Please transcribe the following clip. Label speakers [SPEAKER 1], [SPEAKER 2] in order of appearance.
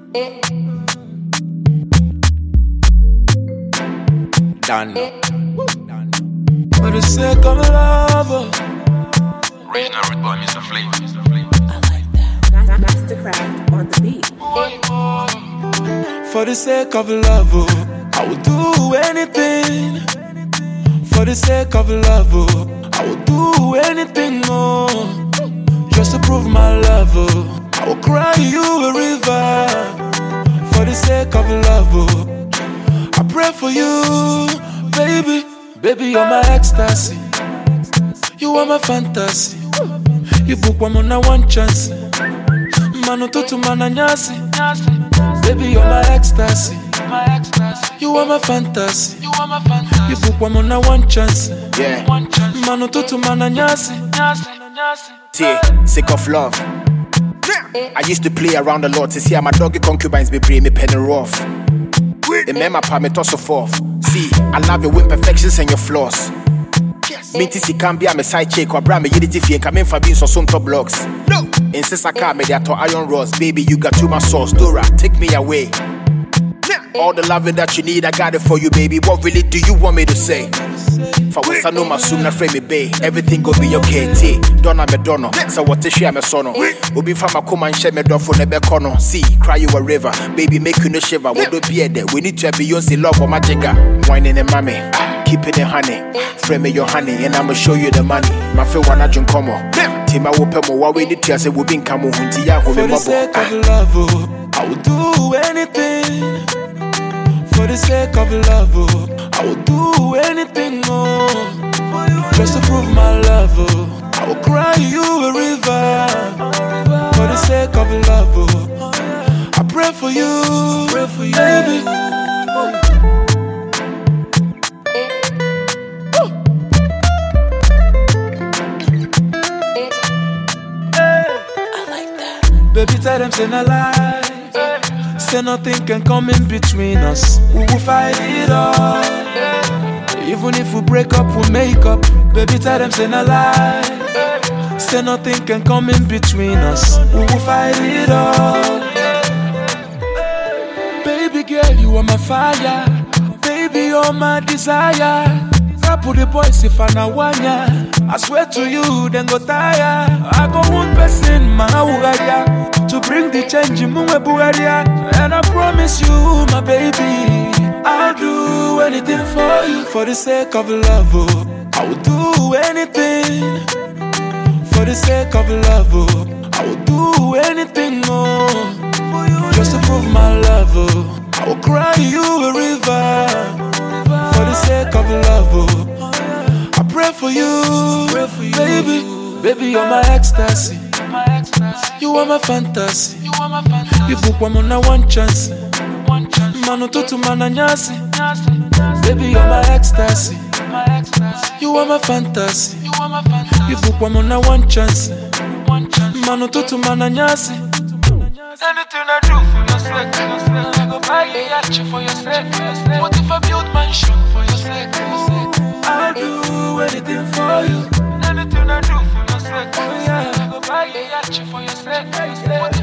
[SPEAKER 1] Done.
[SPEAKER 2] For the sake of love.
[SPEAKER 3] Original root boy, Mr. Flavor.
[SPEAKER 4] I like that. Mastercraft on the beat.
[SPEAKER 2] For the sake of love, I will do anything. For the sake of love, I will do anything, just to prove my love. I will cry you a river. For the sake of love, I pray for you, baby. Baby, you're my ecstasy. You are my fantasy. You book one on one chance. Manu tutu mananyasi. Baby, you're my ecstasy. You are my fantasy. You book one on one chance.
[SPEAKER 1] Yeah.
[SPEAKER 2] Manu tutu mananyasi.
[SPEAKER 1] Sick of love. I used to play around a lot to see how my doggy concubines be bring me penny rough. Remember, pa me toss forth. See, I love your imperfections and your flaws. Minty si can be a side check or brand me unity fee and come in for being so some top blocks. No, insist I can't make that to iron rods. Baby, you got too much sauce. Dora, take me away. All the loving that you need, I got it for you, baby. What really do you want me to say? For once I know my soon na frame me bay. Everything go be okay. T. Donna me dono. So what is share me sono? Ubi from a come and share me door for the becono. See, cry you a river. Baby, make you no shiver. What do be there? We need to have Beyonce love or my jigger. Whining and mommy. Keep it in honey. Frame me your honey and I'ma show you the money. My feel wanna drink come on. Tima will pay more. What we need to say we been come on.
[SPEAKER 2] For the sake of love, I will do anything. For the sake of love, I will do anything, just to prove my love. I will cry you a river. For the sake of love, I pray for you, baby.
[SPEAKER 4] I like that.
[SPEAKER 2] Baby, tell them say no lie. Say nothing can come in between us. We will fight it all. Even if we break up, we make up. Baby, tell them say no lie. Say nothing can come in between us. We will fight it all. Baby girl, you are my fire. Baby, you're my desire. Rap with the boys if I know one ya. I swear to you, then go tire. I go one person, my ugaya, to bring the change in Mwe Bugaria. And I promise you, my baby, I'll do anything for you. For the sake of love, I will do anything. For the sake of love, I will do anything, just to prove my love. I will cry you a river. For the sake of love, I pray for you, baby. Baby, you're my ecstasy. You are my fantasy. You book one on one chance. Manu tutu mananyasi. Baby, you're my ecstasy. You are my fantasy. You book one on one chance. Manu tutu mananyasi. Anything I do for your sake, I go buy a yacht for your sake. What if I build mansion for your sake? I'll do anything for you. Anything I do for your sake, I go buy a yacht for your sake.